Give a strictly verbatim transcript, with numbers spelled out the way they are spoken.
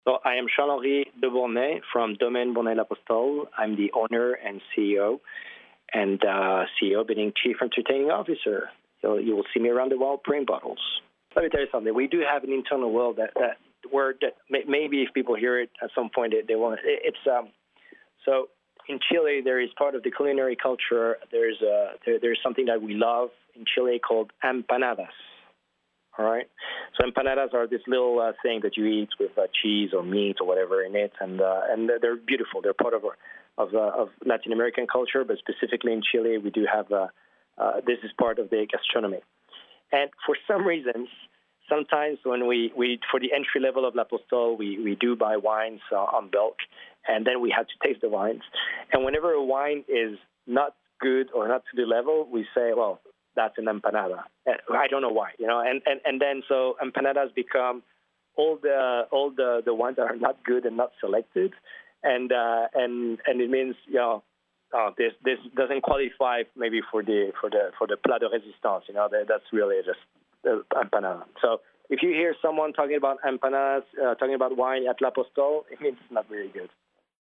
So I am Charles-Henri de Bournay from Domaine Bournay-L'Apostole. I'm the owner and C E O, and uh, C E O meaning Chief Entertaining Officer. So you will see me around the world pouring bottles. Let me tell you something. We do have an internal world that, that word that may, maybe if people hear it at some point, they, they want it. It's um. So in Chile, there is part of the culinary culture. There's uh, there, there's something that we love in Chile called empanadas. All right. So empanadas are this little uh, thing that you eat with uh, cheese or meat or whatever in it, and uh, and they're beautiful. They're part of of, uh, of Latin American culture, but specifically in Chile, we do have uh, uh, this is part of the gastronomy. And for some reasons, sometimes when we, we for the entry level of L'Apostole, we, we do buy wines uh, on bulk, and then we have to taste the wines. And whenever a wine is not good or not to the level, we say, well, that's an empanada. I don't know why, you know. And, and, and then so empanadas become all the all the, the ones that are not good and not selected, and uh, and and it means you know uh, this this doesn't qualify maybe for the for the for the plat de résistance. You know that, that's really just uh, empanada. So if you hear someone talking about empanadas, uh, talking about wine at L'Apostole, it means it's not very good.